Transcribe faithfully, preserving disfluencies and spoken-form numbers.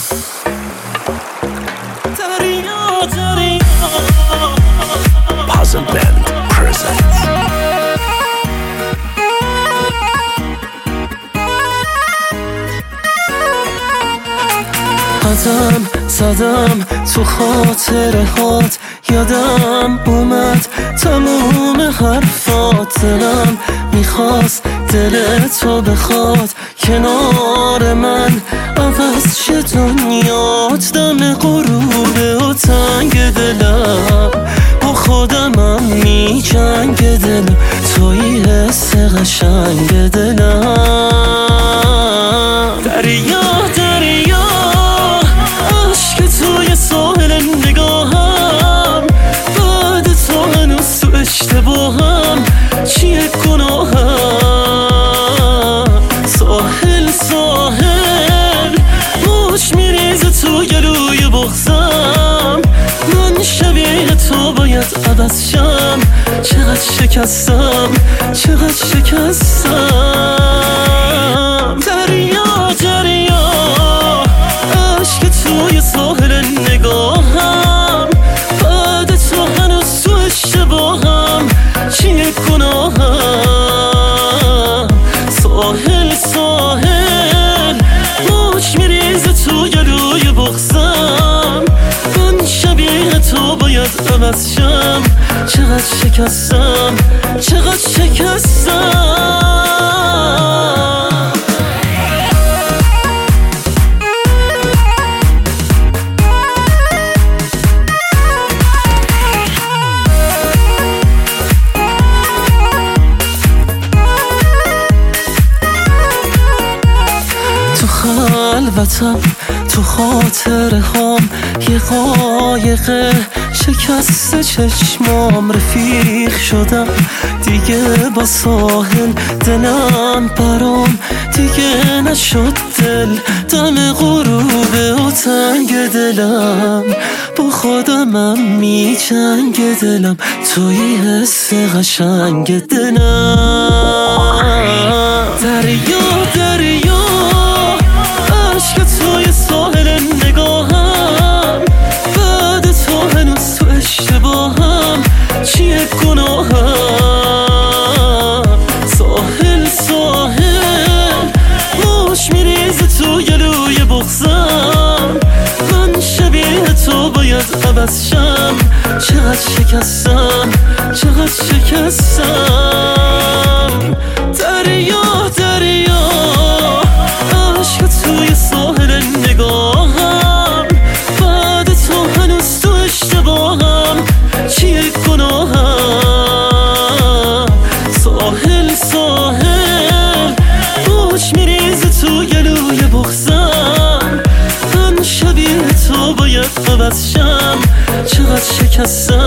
Puzzle Band presents قدم زدم تو خاطره هات، یادم اومد تموم حرفات. دلم میخواست دل تو بخواد کنار من، عوض شه دنیات. دم غروبه و تنگ دلم با خودمم می جنگ دلم، توی حس قشنگ دلم. دریا دریا عشق توی ساحل نگاهم، بعد تو هنوز تو اشتباهم، چیه گناهم؟ ساحل ساحل موج میریزه تو گلوی بغزم، من شبیه تو باید عوض شم. چقدر شکستم چقدر شکستم. دریا دریا عشق توی ساحل نگاهم، بعد تو هنوز تو اشتباهم، چیه گناهم؟ ساحل ساحل موج میریزه تو گلوی بغزم، من شبیه تو باید عوض شم. چقدر شکستم چقدر شکستم. تو خلوتم تو خاطره هام، یه قایقه شکست چشمام، رفیق شدم دیگه با ساحل. دلم برام دیگه نشد دل، دم غروبه و تنگ دلم با خودمم می جنگ دلم، توی حس قشنگ دلم. دریا دریا عشق توی ساحل نگاهم، بعد تو هنوز تو اشتباهم، چیه گناهم؟ ساحل ساحل موج میریزه تو گلوی بغزم، من شبیه تو باید عوض شم. چقدر شکستم چقدر شکستم. دریا دریا عشق توی ساحل نگاهم، بعد تو هنوز تو اشتباهم، چیه گناهم؟ ساحل ساحل موج میریزه تو گلوی بغزم، من شبیه تو باید عوض شم. چقدر شکستم